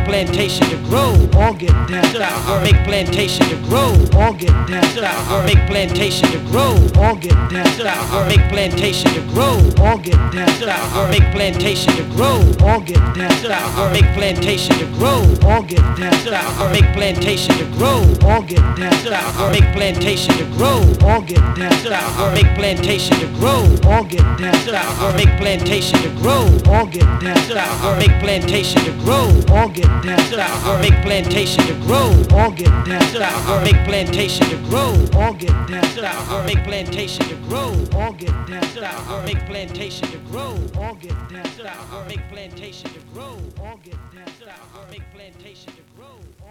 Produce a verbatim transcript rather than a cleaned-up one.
plantation to grow. All get down. Make plantation to grow. All get down. Make plantation to grow. All get down. Make plantation to grow. All get down. Make plantation to grow. All get down. Make plantation to grow. All get down. Make plantation to grow. All get down. Make plantation to grow. All get down. Make plantation to grow. All get down. Make plantation to grow. All get down. Make plantation to grow. All get down. Make plantation to grow. All get down. Make plantation to grow. All get down. Make plantation to grow. All get down. Make plantation to grow. All get down. Make plantation to grow. All get down. Make plantation to grow.